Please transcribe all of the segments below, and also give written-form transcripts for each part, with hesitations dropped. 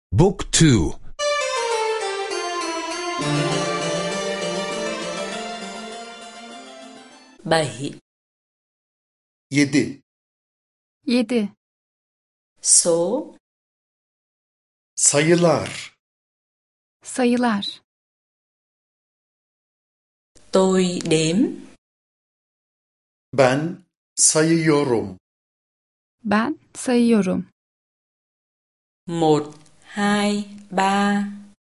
Book 2. 7. 7. 7. Số, Sayılar. Sayılar. tôi đếm. Ben sayıyorum. Ben sayıyorum. 1, 2, 3.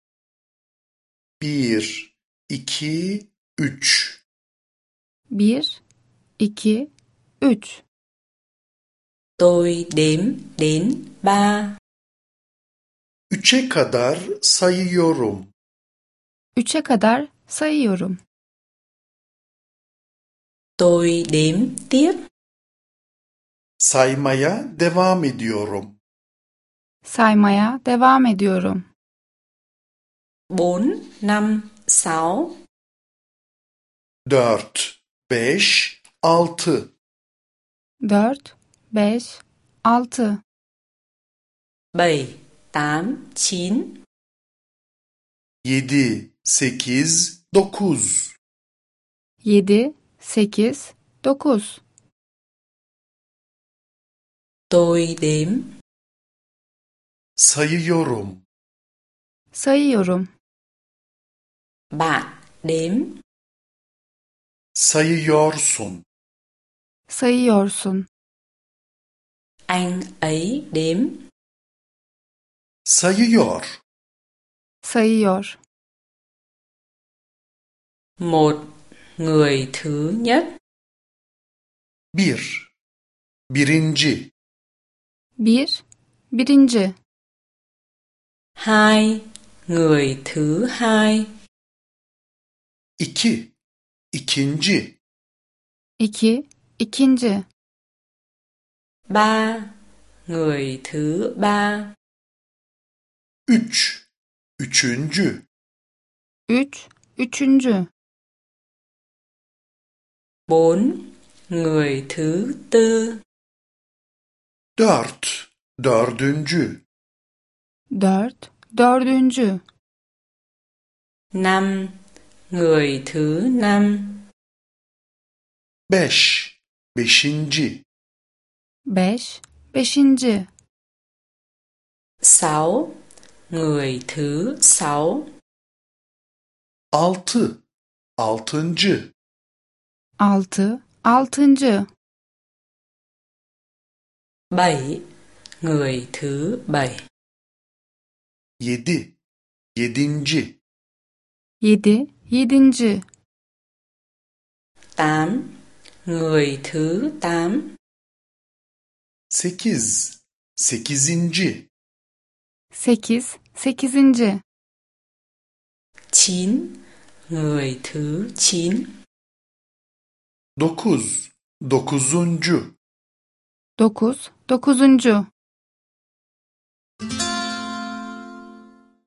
1, 2, 3. 1, 2, 3. Tôi đếm đến 3. 3'e kadar sayıyorum. 3'e kadar sayıyorum. Tôi đếm tiếp. Saymaya devam ediyorum. Saymaya devam ediyorum. 4, 5, 6. 4, 5, 6. 4, 5, 6. 7, 8, 9. 7, 8, 9. 7, 8, 9. Tôi đếm. Sayıyorum. Sayıyorum. Bạn đếm. Sayıyorsun. Sayıyorsun. Anh ấy đếm. Sayıyor. Sayıyor. Một người thứ nhất. 1. Birinci. 1, birinci. Hai, người thứ hai. 2. İkinci. 2, ikinci. Ba, người thứ ba. 3. Üçüncü. 3, üçüncü. 4, người thứ tư. 4. Dördüncü. 4, dördüncü. 5, người thứ năm. 5. Beşinci. 5, beşinci. 6, người thứ sáu. 6. Altıncı. 6, altıncı. 7, người thứ bảy. 7. Yedinci. 7, yedinci. 8, người thứ tám. 8. Sekizinci. 8, sekizinci. 9, người thứ chín. 9. Dokuzuncu. 9, dokuzuncu.